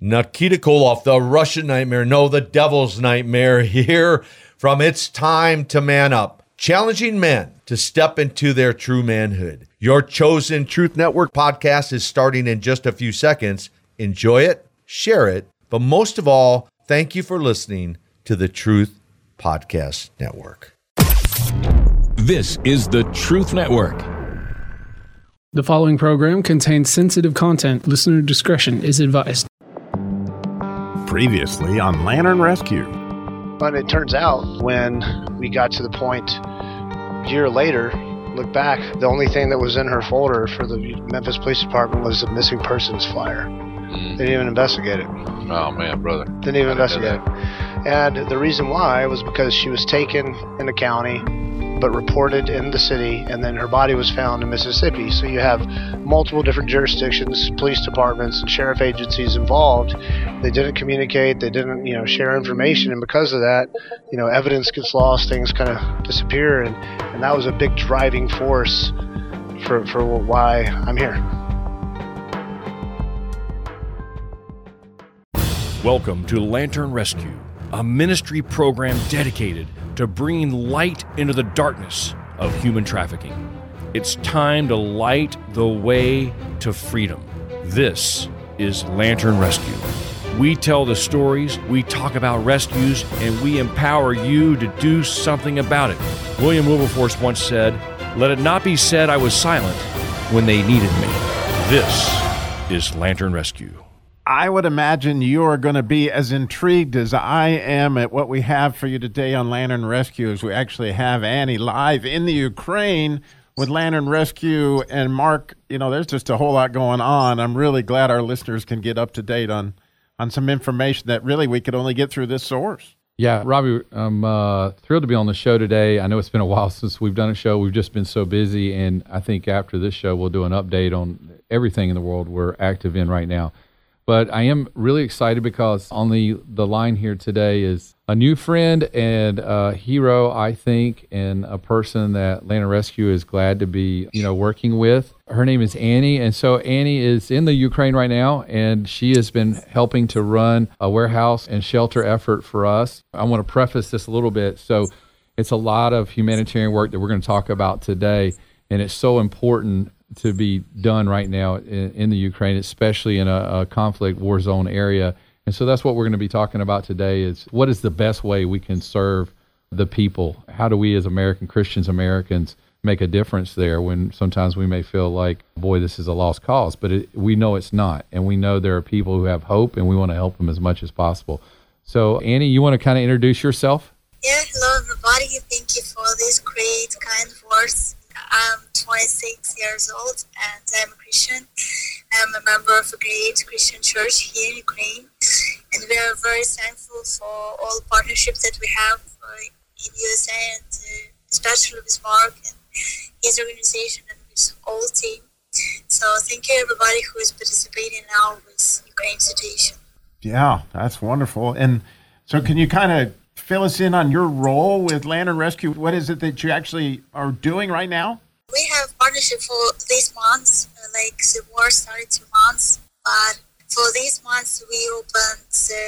Nikita Koloff, the Russian nightmare, no, the devil's nightmare, here from It's Time to Man Up, challenging men to step into their true manhood. Your chosen Truth Network podcast is starting in just a few seconds. Enjoy it, share it, but most of all, thank you for listening to the Truth Podcast Network. This is the Truth Network. The following program contains sensitive content. Listener discretion is advised. Previously on Lantern Rescue. But it turns out when we got to the point a year later, look back, the only thing that was in her folder for the Memphis Police Department was a missing persons flyer. They didn't even investigate it. Oh man, brother. Didn't even investigate it. And the reason why was because she was taken in the county, but reported in the city, and then her body was found in Mississippi. So you have multiple different jurisdictions, police departments, and sheriff agencies involved. They didn't communicate, they didn't, share information, and because of that, evidence gets lost, things kind of disappear, and that was a big driving force for why I'm here. Welcome to Lantern Rescue, a ministry program dedicated to bringing light into the darkness of human trafficking. It's time to light the way to freedom. This is Lantern Rescue. We tell the stories, we talk about rescues, and we empower you to do something about it. William Wilberforce once said, "Let it not be said I was silent when they needed me." This is Lantern Rescue. I would imagine you are going to be as intrigued as I am at what we have for you today on Lantern Rescue, as we actually have Annie live in the Ukraine with Lantern Rescue. And Mark, there's just a whole lot going on. I'm really glad our listeners can get up to date on some information that really we could only get through this source. Yeah, Robbie, I'm thrilled to be on the show today. I know it's been a while since we've done a show. We've just been so busy, and I think after this show, we'll do an update on everything in the world we're active in right now. But I am really excited because on the line here today is a new friend and a hero, I think, and a person that Lantern Rescue is glad to be, working with. Her name is Annie, and so Annie is in the Ukraine right now, and she has been helping to run a warehouse and shelter effort for us. I want to preface this a little bit. So it's a lot of humanitarian work that we're going to talk about today, and it's so important to be done right now in the Ukraine, especially in a conflict war zone area. And so that's what we're going to be talking about today is what is the best way we can serve the people? How do we as American Christians, Americans, make a difference there when sometimes we may feel like, boy, this is a lost cause, but we know it's not. And we know there are people who have hope and we want to help them as much as possible. So Annie, you want to kind of introduce yourself? Yeah, hello everybody. Thank you for this great, kind words. I'm 26 years old and I'm a Christian. I'm a member of a great Christian church here in Ukraine. And we are very thankful for all partnerships that we have in USA and especially with Mark and his organization and his whole team. So thank you everybody who is participating now with Ukraine situation. Yeah, that's wonderful. And so can you kind of fill us in on your role with Lantern Rescue? What is it that you actually are doing right now? We have partnership for this month, like the war started 2 months, but for this month we opened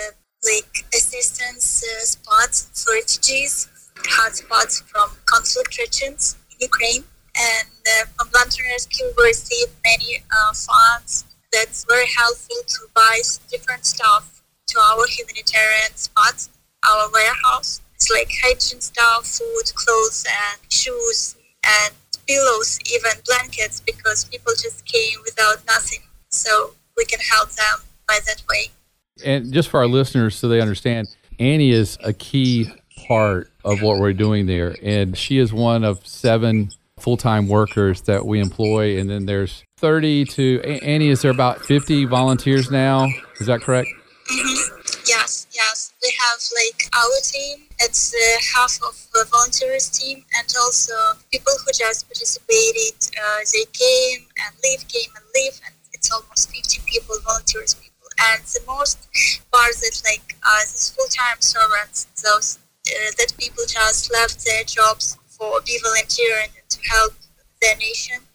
assistance spots for refugees, hotspots from conflict regions in Ukraine, and from Lantern Rescue we received many funds that's very helpful to buy different stuff to our humanitarian spots. Our warehouse. It's like hygiene stuff, food, clothes, and shoes, and pillows, even blankets, because people just came without nothing. So we can help them by that way. And just for our listeners so they understand, Annie is a key part of what we're doing there. And she is one of 7 full-time workers that we employ. And then there's 30 to, Annie, is there about 50 volunteers now? Is that correct? Mm-hmm. Yes. We have our team. It's half of the volunteers team, and also people who just participated. They came and leave, and it's almost 50 people, volunteers people. And the most part that these full-time servants, those that people just left their jobs for be volunteering to help their nation.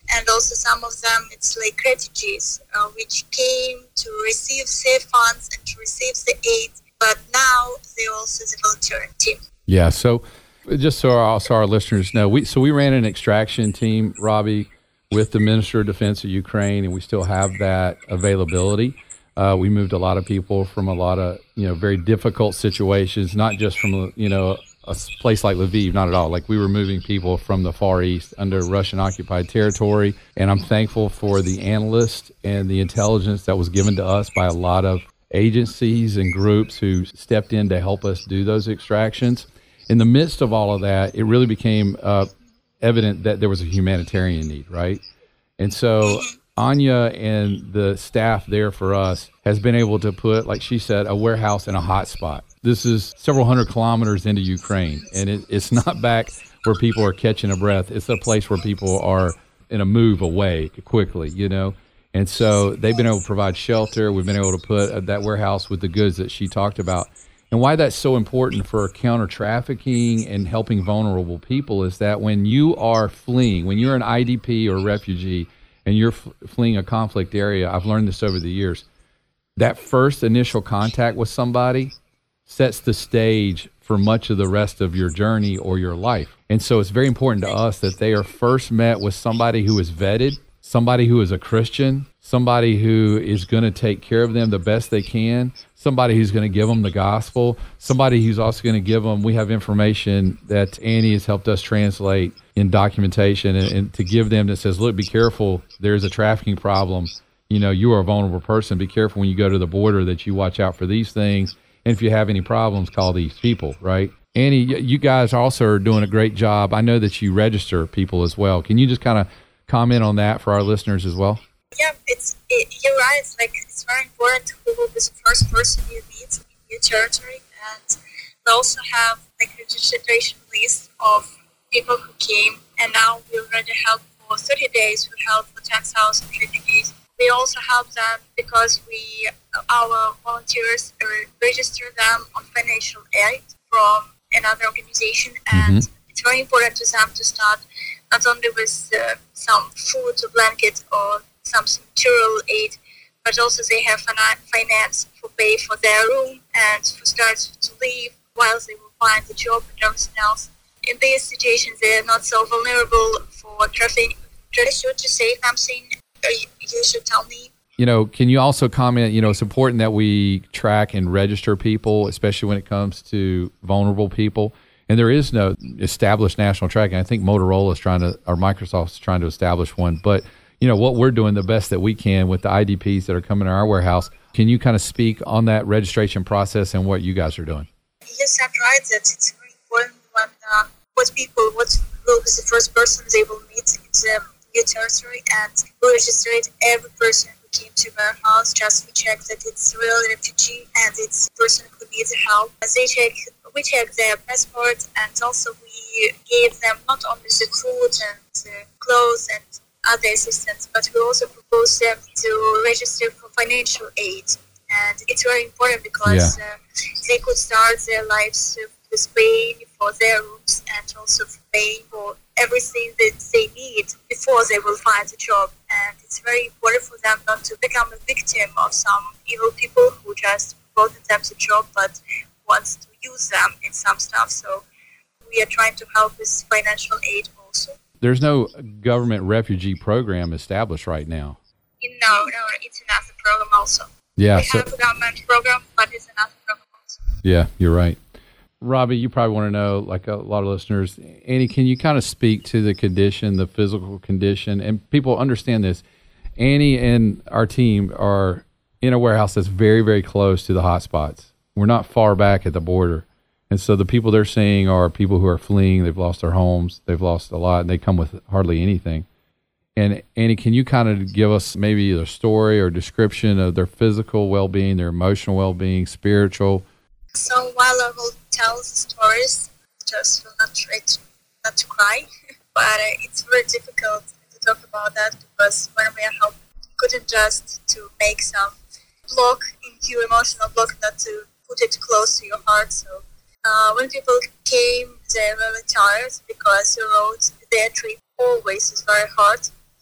and also some of them it's like refugees which came to receive safe funds and to receive the aid, but now they're also the volunteering team. Yeah, so just so our listeners know, we ran an extraction team, Robbie, with the Minister of Defense of Ukraine, and we still have that availability. We moved a lot of people from a lot of very difficult situations, not just from a place like Lviv, not at all. Like, we were moving people from the Far East under Russian occupied territory, and I'm thankful for the analyst and the intelligence that was given to us by a lot of agencies and groups who stepped in to help us do those extractions. In the midst of all of that, it really became evident that there was a humanitarian need, right? And so Anya and the staff there for us has been able to put, like she said, a warehouse in a hot spot. This is several hundred kilometers into Ukraine, and it's not back where people are catching a breath. It's a place where people are in a move away quickly, And so they've been able to provide shelter. We've been able to put that warehouse with the goods that she talked about. And why that's so important for counter-trafficking and helping vulnerable people is that when you are fleeing, when you're an IDP or refugee and you're fleeing a conflict area, I've learned this over the years, that first initial contact with somebody sets the stage for much of the rest of your journey or your life. And so it's very important to us that they are first met with somebody who is vetted, somebody who is a Christian, somebody who is going to take care of them the best they can, somebody who's going to give them the gospel, somebody who's also going to give them, we have information that Annie has helped us translate in documentation and to give them that says, look, be careful, there's a trafficking problem. You are a vulnerable person. Be careful when you go to the border that you watch out for these things. And if you have any problems, call these people, right? Annie, you guys also are doing a great job. I know that you register people as well. Can you just kind of comment on that for our listeners as well? Yeah, you're right. It's very important who will be the first person you meet in your territory, and we also have a registration list of people who came, and now we already help for 30 days. We help for 10,000 refugees. We also help them because our volunteers register them on financial aid from another organization, and it's very important to them to start not only with some food, a blanket, or some material aid, but also they have finance for pay for their room and for start to live while they will find a job and everything else. In these situations, they are not so vulnerable for trafficking. Should you say something? You should tell me. Can you also comment, it's important that we track and register people, especially when it comes to vulnerable people. And there is no established national tracking. I think Microsoft's trying to establish one. But, what we're doing the best that we can with the IDPs that are coming to our warehouse. Can you kind of speak on that registration process and what you guys are doing? Yes, I'm right. That it's very important what will be the first person they will meet in the new territory, and we register every person who came to our house. Just we check that it's a real refugee and it's a person who needs help. We check their passport, and also we gave them not only the food and clothes and other assistance, but we also propose them to register for financial aid. And it's very important because they could start their lives with paying for their rooms and also for paying for everything that they need before they will find a job. And it's very important for them not to become a victim of some evil people who just provided them the job but wants to use them in some stuff. So we are trying to help with financial aid also. There's no government refugee program established right now. No, it's another program also. Yeah, we have a government program, but it's another program also. Yeah, you're right. Robbie, you probably want to know, like a lot of listeners, Annie, can you kind of speak to the condition, the physical condition? And people understand this. Annie and our team are in a warehouse that's very, very close to the hotspots. We're not far back at the border. And so the people they're seeing are people who are fleeing. They've lost their homes. They've lost a lot, and they come with hardly anything. And Annie, can you kind of give us maybe a story or description of their physical well-being, their emotional well-being, spiritual? So while I will tell the stories, just will not try not to cry, but it's very difficult to talk about that because when we are helping, you couldn't just to make some block in your emotional block, not to put it close to your heart. So when people came, they were really tired because the road, their trip always is very hard.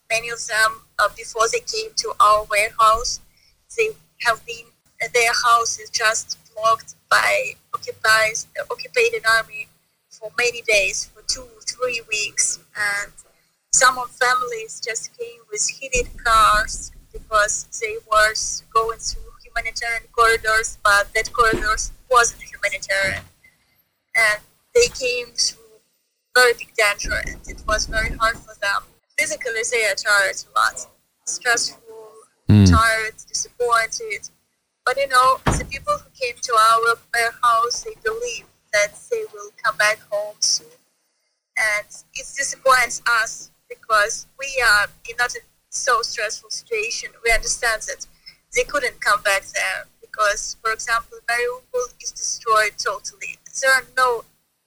many of them, before they came to our warehouse, they have been, their house is just blocked by occupied army for many days, for 2-3 weeks. And some of families just came with heated cars because they were going through humanitarian corridors, but that corridors wasn't humanitarian. And they came through very big danger, and it was very hard for them. Physically, they are tired a lot, stressful, tired, disappointed. But the people who came to our house, they believe that they will come back home soon. And it disappoints us because we are in not a so stressful situation. We understand that they couldn't come back there because, for example, Mariupol is destroyed totally. There are no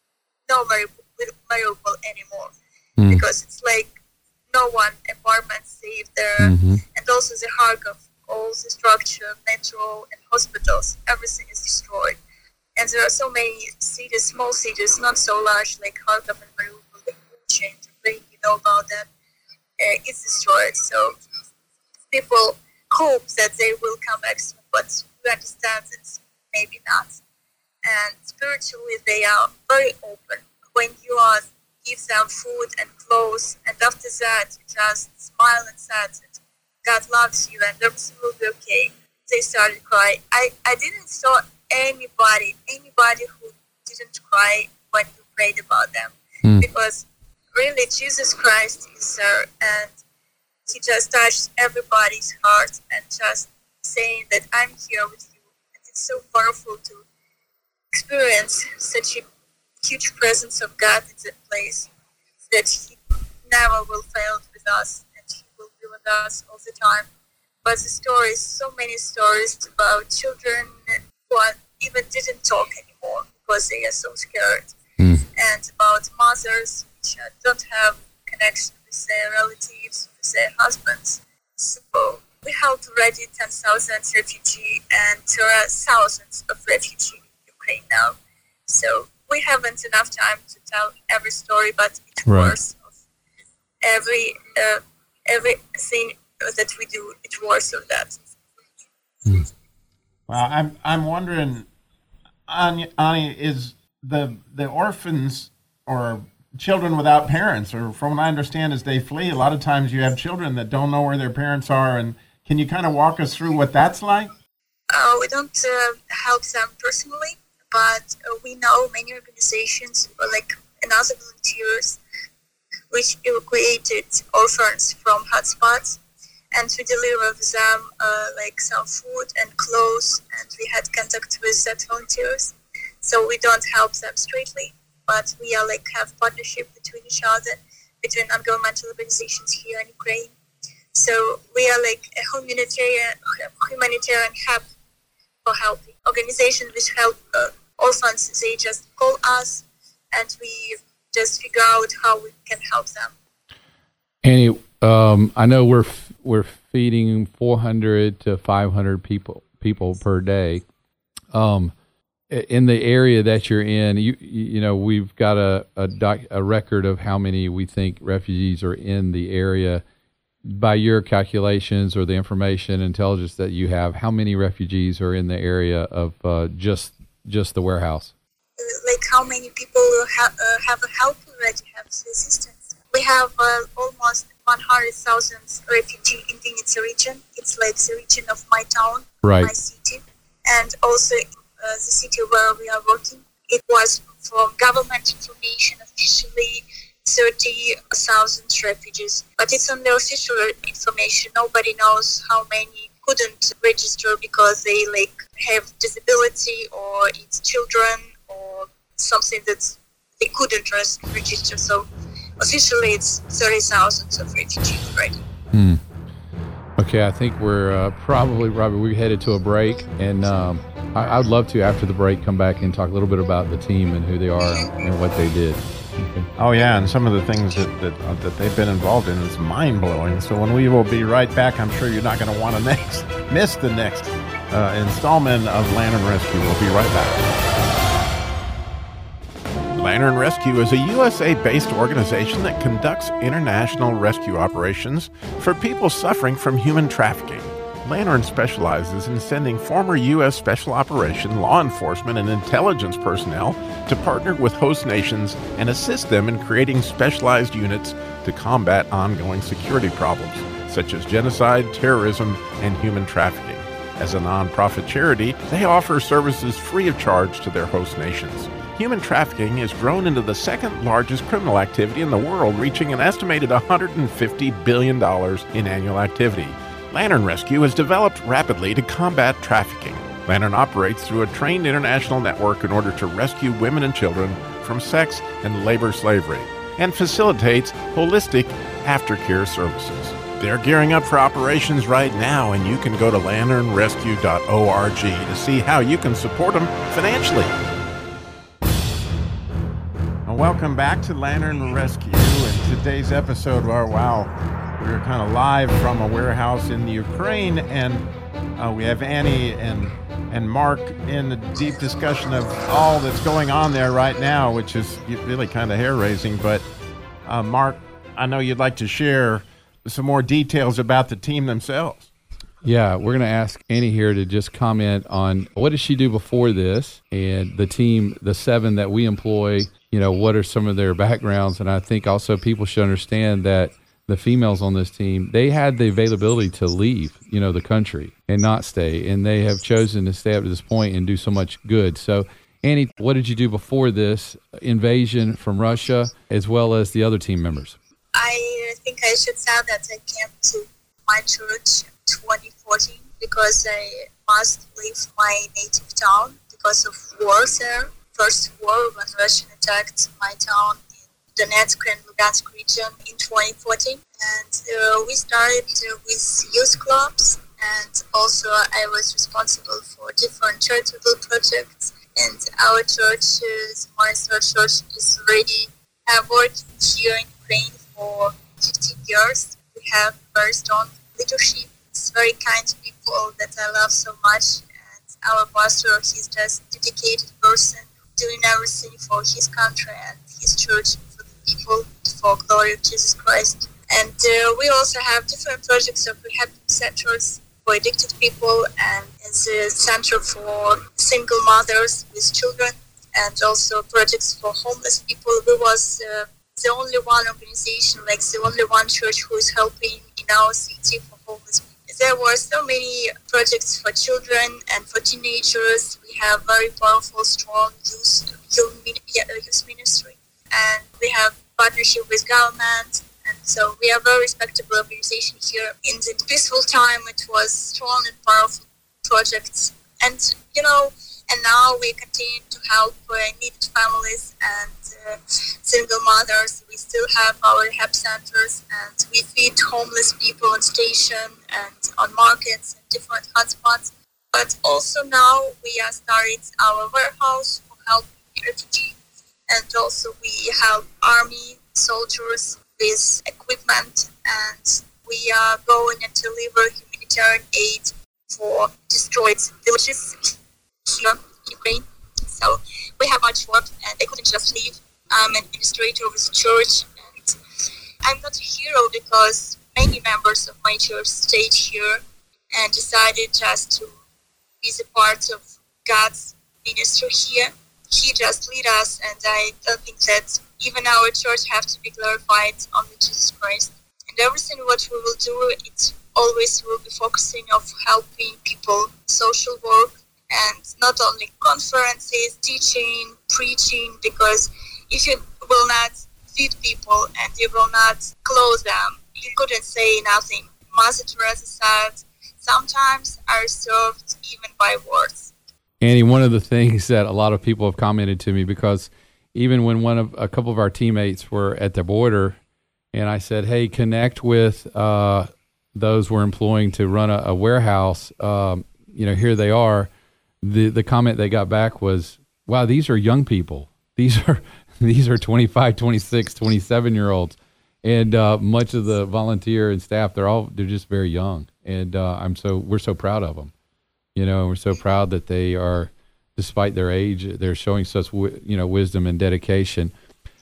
Mariupol anymore because it's like no one apartment safe there, and also the Kharkov, all the structure, metro and hospitals, everything is destroyed. And there are so many cities, small cities, not so large like Kharkov and Mariupol, like Bucha and Ukraine, you know about that. It's destroyed. So people hope that they will come back soon, but we understand that maybe not. And spiritually, they are very open. When you give them food and clothes, and after that, you just smile and say that God loves you and everything will be okay, they started crying. I didn't saw anybody who didn't cry when you prayed about them, because really Jesus Christ is there, and he just touched everybody's heart and just saying that I'm here with you. And it's so powerful to experience such a huge presence of God in that place, that he never will fail with us and he will be with us all the time. But the stories, so many stories about children who even didn't talk anymore because they are so scared, and about mothers which don't have connection with their relatives, with their husbands. So we helped already 10,000 refugees, and there are thousands of refugees in Ukraine now. So we haven't enough time to tell every story, but it's worth of everything that we do. It's worth of that. Well, I'm wondering, Ani, is the orphans or children without parents, or from what I understand, as they flee, a lot of times you have children that don't know where their parents are, and can you kind of walk us through what that's like? We don't help them personally, but we know many organizations like another volunteers which evacuated orphans from hotspots, and we deliver them like some food and clothes, and we had contact with that volunteers. So we don't help them straightly, but we are like have partnership between each other, between non-governmental organizations here in Ukraine. So we are like a humanitarian hub for helping. Organizations which help orphans, they just call us and we just figure out how we can help them. Annie, I know we're feeding 400 to 500 people per day. In the area that you're in, you know, we've got a record of how many we think refugees are in the area. By your calculations or the information, intelligence that you have, how many refugees are in the area of just the warehouse? Like how many people have a help already, have assistance? We have almost 100,000 refugees in Vinnytsia region. It's like the region of my town, my city, and also the city where we are working. It was from government information officially 30,000 refugees, but it's on the official information. Nobody knows how many couldn't register because they like have disability or it's children or something that they couldn't register. So officially it's 30,000 of refugees already. Okay, I think we're probably, Robert, we headed to a break, and I'd love to, after the break, come back and talk a little bit about the team and who they are and what they did. Okay. Oh, yeah, and some of the things that they've been involved in is mind-blowing. So when we will be right back, I'm sure you're not going to want to miss the next installment of Lantern Rescue. We'll be right back. Lantern Rescue is a USA-based organization that conducts international rescue operations for people suffering from human trafficking. Lantern specializes in sending former U.S. Special Operation, law enforcement, and intelligence personnel to partner with host nations and assist them in creating specialized units to combat ongoing security problems, such as genocide, terrorism, and human trafficking. As a nonprofit charity, they offer services free of charge to their host nations. Human trafficking has grown into the second largest criminal activity in the world, reaching an estimated $150 billion in annual activity. Lantern Rescue has developed rapidly to combat trafficking. Lantern operates through a trained international network in order to rescue women and children from sex and labor slavery, and facilitates holistic aftercare services. They're gearing up for operations right now, and you can go to lanternrescue.org to see how you can support them financially. Welcome back to Lantern Rescue. In today's episode, we're kind of live from a warehouse in the Ukraine, and we have Annie and Mark in a deep discussion of all that's going on there right now, which is really kind of hair-raising. But Mark, I know you'd like to share some more details about the team themselves. Yeah, we're going to ask Annie here to just comment on what did she do before this, and the team, the 7 that we employ, what are some of their backgrounds. And I think also people should understand that the females on this team, they had the availability to leave, the country and not stay. And they have chosen to stay up to this point and do so much good. So, Annie, what did you do before this invasion from Russia, as well as the other team members? I think I should say that I came to my church in 2014 because I must leave my native town because of war there. First war when Russia attacked my town in Donetsk and Lugansk region in 2014. And we started with youth clubs, and also I was responsible for different charitable projects. And our church, the Monastery Church, is already working here in Ukraine for 15 years. We have very strong leadership. It's very kind people that I love so much. And our pastor, he's just a dedicated person, doing everything for his country and his church, for the people, for glory of Jesus Christ. And we also have different projects of rehab centers for addicted people, and it's a center for single mothers with children, and also projects for homeless people. We was the only one organization, like the only one church who is helping in our city for homeless people. There were so many projects for children and for teenagers. We have very powerful, strong youth ministry, and we have partnership with government. And so we are a very respectable organization here. In the peaceful time, it was strong and powerful projects. And, and now we continue to help needed families and single mothers. We still have our rehab centers, and we feed homeless people on station and on markets and different hotspots. But also now we are starting our warehouse for helping refugees, and also we help army soldiers with equipment, and we are going and deliver humanitarian aid for destroyed villages here in Ukraine. So we have much work, and I couldn't just leave. I'm an administrator of the church, and I'm not a hero because many members of my church stayed here and decided just to be the part of God's ministry here. He just lead us, and I don't think that even our church have to be glorified only Jesus Christ. And everything what we will do, it always will be focusing of helping people, social work, and not only conferences, teaching, preaching, because if you will not feed people and you will not clothe them, you couldn't say nothing. Mother Teresa said, sometimes are served even by words. Annie, one of the things that a lot of people have commented to me, because even when a couple of our teammates were at the border, and I said, hey, connect with those we're employing to run a warehouse, here they are. The comment they got back was, wow, these are young people. These are 25, 26, 27-year-olds. And much of the volunteer and staff, they're just very young. And we're so proud of them. And we're so proud that they are despite their age, they're showing such wisdom and dedication.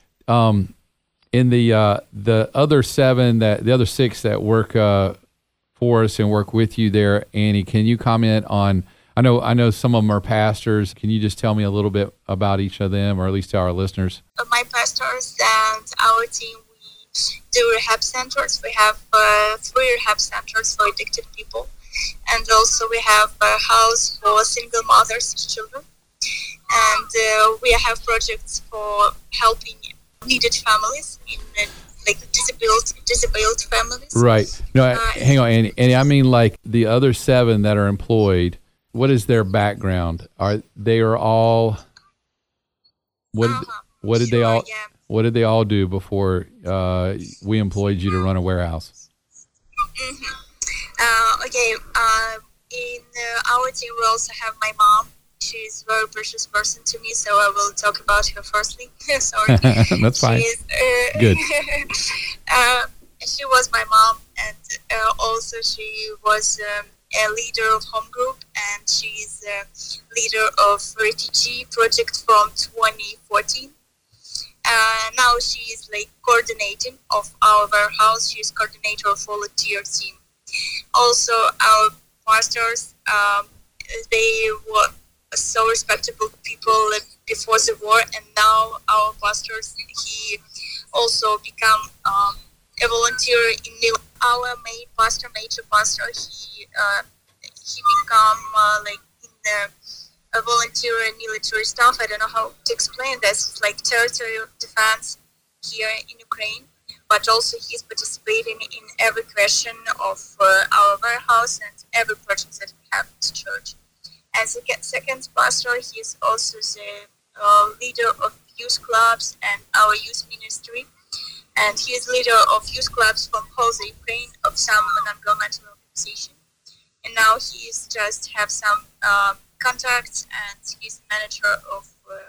In the other the other 6 that work for us and work with you there, Annie, can you comment on? I know some of them are pastors. Can you just tell me a little bit about each of them, or at least to our listeners? My pastors and our team, we do rehab centers. We have 3 rehab centers for addicted people, and also we have a house for single mothers and children. And we have projects for helping needed families in disabled families. Right. No, hang on, Annie. I mean, like the other 7 that are employed. What is their background? What did they all do before we employed you to run a warehouse? In our team, we also have my mom. She's a very precious person to me, so I will talk about her firstly. Sorry. That's fine. Good. She was my mom, and also she was a leader of home group, and she's a leader of refugee project from 2014. Now she is coordinating of our warehouse. She's coordinator of volunteer team. Also, our pastors, they were so respectable people before the war, and now our pastors, he also become a volunteer in our main pastor, major pastor. He become a volunteer in military staff. I don't know how to explain this. It's like territorial defense here in Ukraine, but also he's participating in every question of our warehouse and every project that we have in the church. As a second pastor, he is also the leader of youth clubs and our youth ministry. And he is leader of youth clubs from whole Ukraine of some non-governmental organization. And now he is just have some contacts, and he's manager of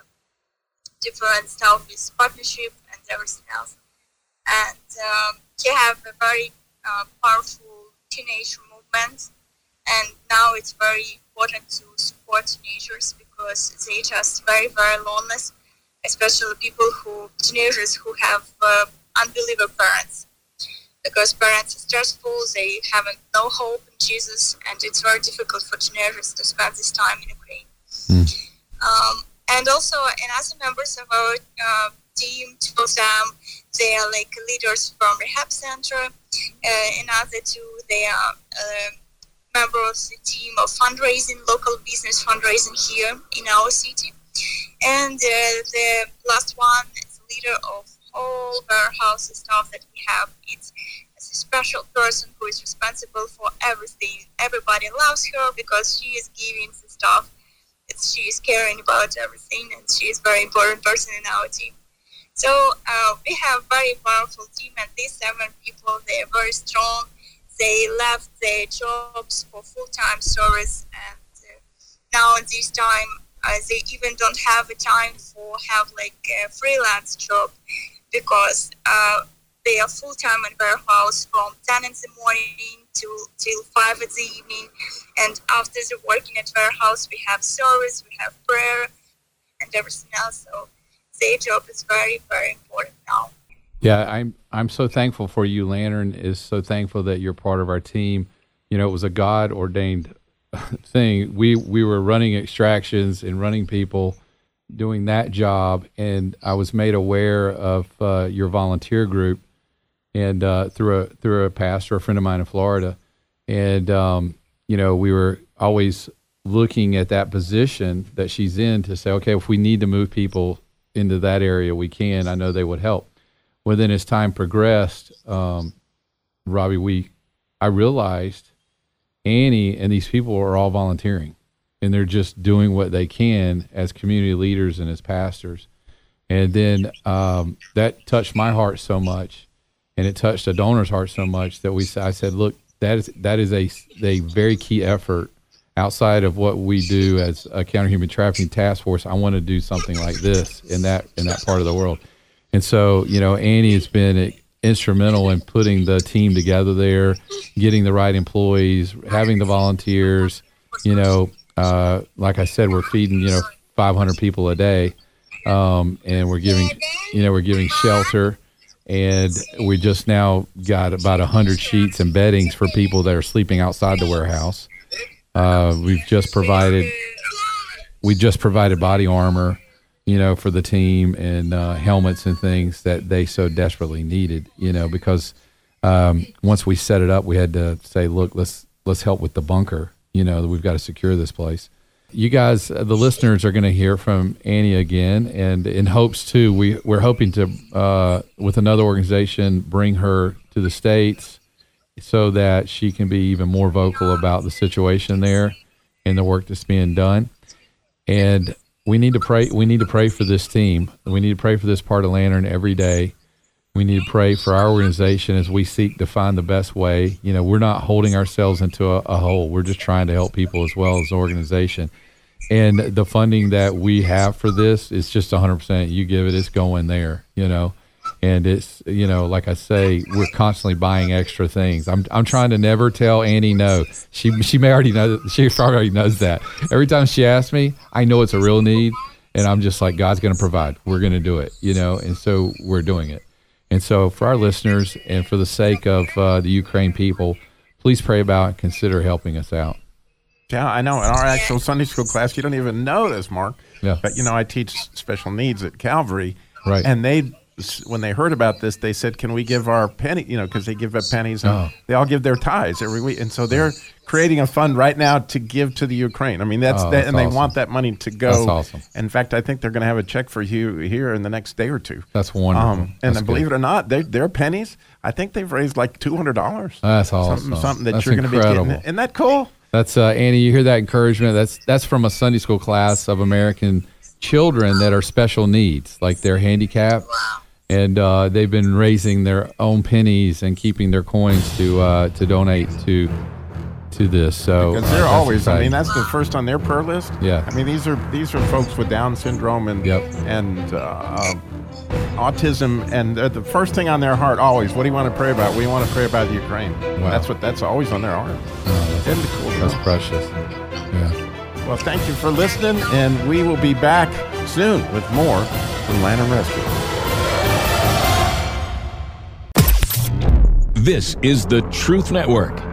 different stuff with partnership and everything else. And he have a very powerful teenage movement. And now it's very important to support teenagers because they just very, very lonely, especially teenagers who have unbeliever parents. Because parents are stressful, they have no hope in Jesus, and it's very difficult for teenagers to spend this time in Ukraine. And also, another members of our team, 2 of them, they are leaders from rehab center. Another 2, they are member of the team of fundraising, local business fundraising here in our city. And the last one is leader of all warehouse staff that we have. It's a special person who is responsible for everything. Everybody loves her because she is giving the stuff. She is caring about everything, and she is a very important person in our team. So we have a very powerful team, and these 7 people, they are very strong. They left their jobs for full-time service, and now in this time, they even don't have a time for a freelance job because they are full-time in warehouse from 10 in the morning till 5 in the evening. And after the working at warehouse, we have service, we have prayer, and everything else. So their job is very, very important now. Yeah, I'm so thankful for you. Lantern is so thankful that you're part of our team. It was a God-ordained thing. We were running extractions and running people, doing that job, and I was made aware of your volunteer group, and through a pastor, a friend of mine in Florida, and we were always looking at that position that she's in to say, okay, if we need to move people into that area, we can. I know they would help. Well, then as time progressed, Robbie, I realized Annie and these people are all volunteering, and they're just doing what they can as community leaders and as pastors. And then that touched my heart so much, and it touched a donor's heart so much that I said, look, that is a very key effort outside of what we do as a counter human trafficking task force. I want to do something like this in that part of the world. And so, Annie has been instrumental in putting the team together there, getting the right employees, having the volunteers. Like I said, we're feeding, 500 people a day, and we're giving shelter, and we just now got about 100 sheets and beddings for people that are sleeping outside the warehouse. We just provided body armor, for the team, and helmets and things that they so desperately needed, because once we set it up, we had to say, look, let's help with the bunker. We've got to secure this place. You guys, the listeners, are going to hear from Annie again, and in hopes too, we're hoping to, with another organization, bring her to the States so that she can be even more vocal about the situation there and the work that's being done. And we need to pray. We need to pray for this team. We need to pray for this part of Lantern every day. We need to pray for our organization as we seek to find the best way. We're not holding ourselves into a hole. We're just trying to help people as well as the organization. And the funding that we have for this is just 100%. You give it, it's going there, And it's, like I say, we're constantly buying extra things. I'm trying to never tell Annie no. She may already know. She probably already knows that. Every time she asks me, I know it's a real need, and I'm just like, God's going to provide. We're going to do it, And so we're doing it. And so for our listeners and for the sake of the Ukraine people, please pray about and consider helping us out. Yeah, I know. In our actual Sunday school class, you don't even know this, Mark. Yeah. But, I teach special needs at Calvary. Right. And when they heard about this, they said, can we give our penny, because they give up pennies. And they all give their tithes every week. And so they're creating a fund right now to give to the Ukraine. I mean, that's and awesome. they want that money to go. That's awesome. In fact, I think they're going to have a check for you here in the next day or two. That's wonderful. And believe it or not, their pennies, I think they've raised like $200. That's awesome. Something that that's you're going to be incredible. getting. Isn't that cool? That's Annie. You hear that encouragement? That's from a Sunday school class of American children that are special needs, like they're handicapped, and they've been raising their own pennies and keeping their coins to donate to this. So because they're always, exciting. that's the first on their prayer list. Yeah. These are folks with Down syndrome and autism, and the first thing on their heart always, what do you want to pray about? We want to pray about Ukraine. Wow. That's always on their heart. Isn't it cool? That's precious. Yeah. Well, thank you for listening, and we will be back soon with more from Lantern Rescue. This is the Truth Network.